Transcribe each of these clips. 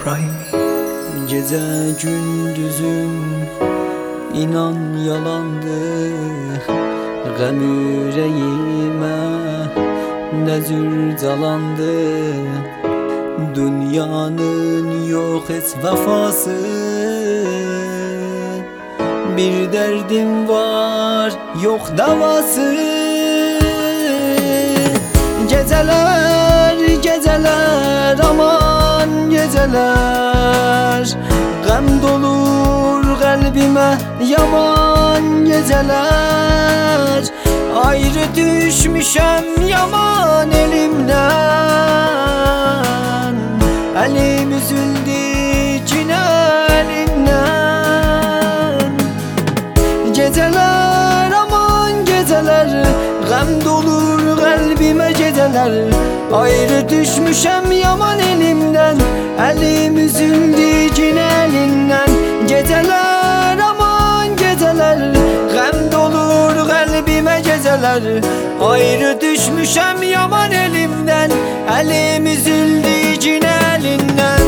İbrahimi. Gece gündüzüm inan yalandı, gəm ürəyimə nəzür calandı. Dünyanın yok heç vəfası, bir derdim var yok davası. Geceler geceler aman geceler, gəm dolur qəlbimə yaman geceler. Ayrı düşmüşəm yaman elimdən, əlim üzüldü cinə əlindən. Geceler aman geceler, gəm dolur qəlbimə geceler. Ayrı düşmüşəm yaman elimdən, əlim üzüldü cinə əlindən. Geceler aman geceler, gəm dolur qəlbimə geceler. Ayrı düşmüşəm yaman elimdən, əlim üzüldü cinə əlindən.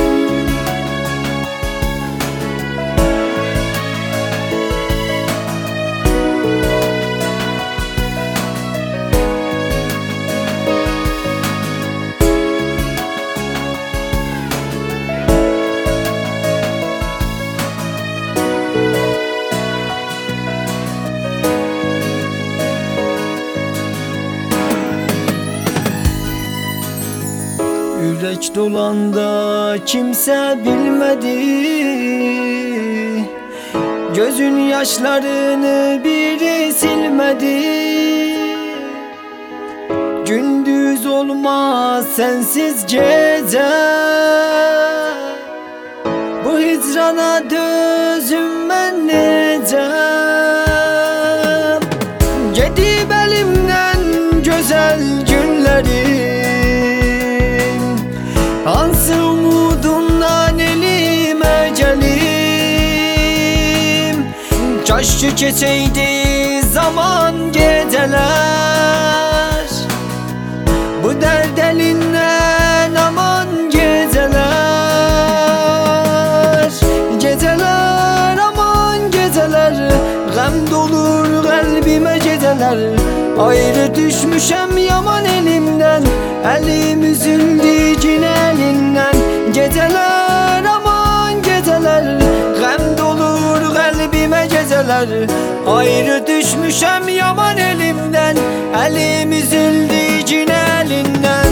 Yürek dolanda kimse bilmedi, gözün yaşlarını biri silmedi. Gündüz olmaz sensiz gece, bu hicrana dözüm ben necə. Gedib elimden güzel günlerim, hansı umudundan elime gelim. Kaşçı keçeydi zaman geceler, bu derd elinden aman geceler. Geceler aman geceler, gəm dolur qəlbimə geceler. Ayrı düşmüşəm yaman elimdən, əlim üzüldü cinə əlindən. Geceler aman geceler, gəm dolur qəlbimə geceler. Ayrı düşmüşəm yaman elimdən, əlim üzüldü cinə əlindən.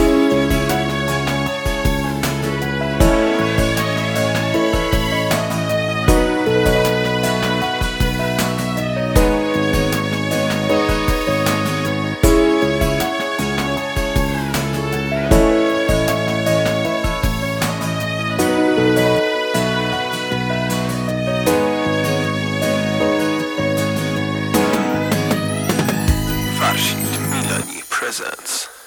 Farshid Milani presents